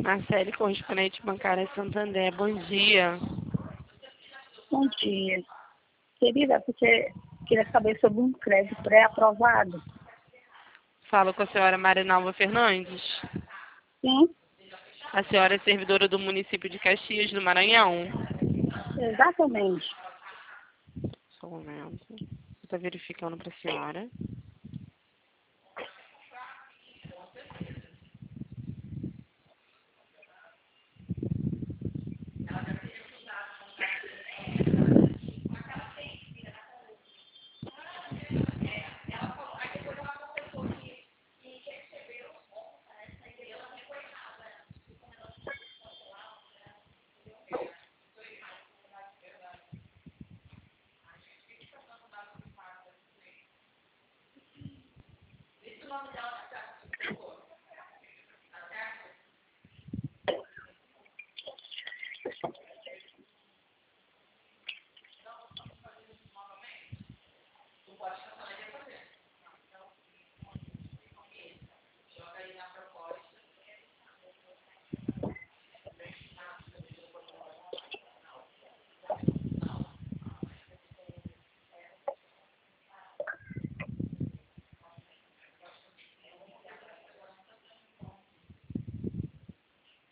Marcele, correspondente bancária Santander, bom dia. Bom dia. Querida, você queria saber sobre um crédito pré-aprovado? Falo com a senhora Marinalva Fernandes. Sim, A senhora é servidora do município de Caxias, do Maranhão. exatamente. Só um momento. Estou verificando para a senhora.